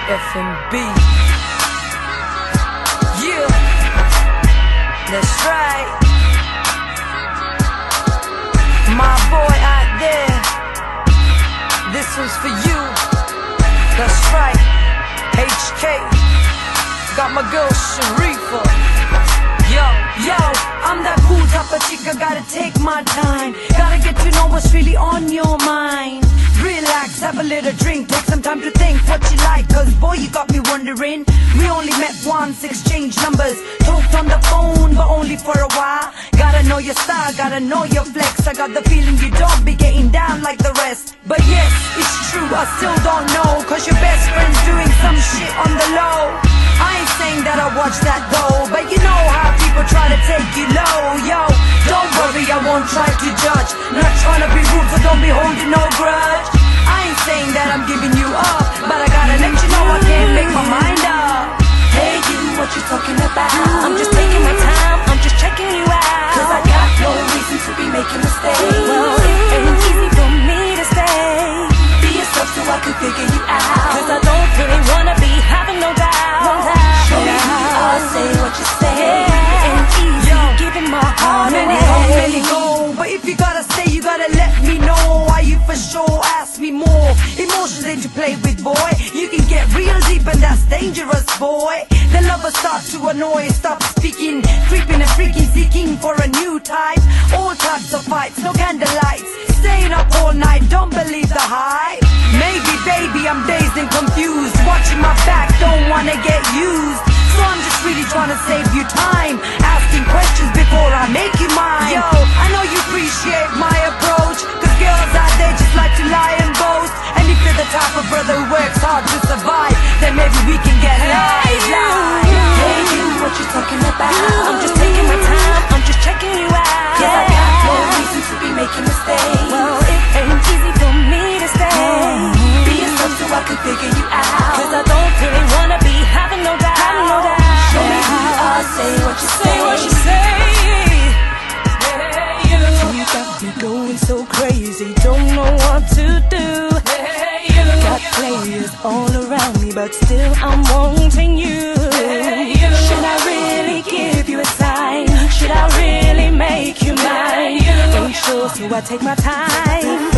F&B. Yeah, that's right. My boy out there, this one's for you. That's right. HK, got my girl Sharifa. Yo, I'm that cool type of chick, I gotta take my time. Gotta get to know what's really on your mind. Relax, have a little drink, take some time to think what you like. Cause boy, you got me wondering. We only met once, exchanged numbers, talked on the phone, but only for a while. Gotta know your style, gotta know your flex. I got the feeling you don't be getting down like the rest. But yes, it's true, I still don't know. Cause your best friend's doing some shit on the low. I ain't saying that I watch that though, but you know how people try to take you low. Yo, don't worry, I won't try to judge. Not trying to be rude, so don't be holding no grudge. I ain't saying that I'm giving you up, but I gotta let you know I can't make my mind up. Hey you, what you talking about? I'm just taking my time, I'm just checking you out. Cause I got no reason to be making mistakes. Well, it ain't easy for me to stay. Be yourself so I can figure you out. Cause I don't really wanna be having no doubt. Show me who you are, say what you say. It ain't easy giving my heart away. Many come, many go, but if you gotta stay, you gotta let me know. Are you for sure? Ask me more. Emotions ain't to play with, boy. You can get real deep and that's dangerous, boy. The lovers start to annoy, stop speaking, creeping and freaking, seeking for a new type. All types of fights, no candlelights, staying up all night, don't believe the hype. Maybe, baby, I'm dazed and confused, watching my back, don't wanna get used. So I'm just really trying to save you time, asking questions before I make you mine. Yo, I know you appreciate my approach, cause girls out there just like to lie and boast. And if you're the type of brother who works hard to survive, then maybe we can get live. Hey you, what you talking about? I'm just taking my time, I'm just checking you out. Cause I got no reason to be making mistakes. Well, it ain't easy for me to stay. Be yourself so I can figure you out. Cause I don't really wanna be having no doubt. Show me who you are, say what you say. You got me going so crazy, don't know what to do. Got players all around me, but still I'm wanting you. Should I really give you a sign? Should I really make you mine? Ain't sure, so I take my time.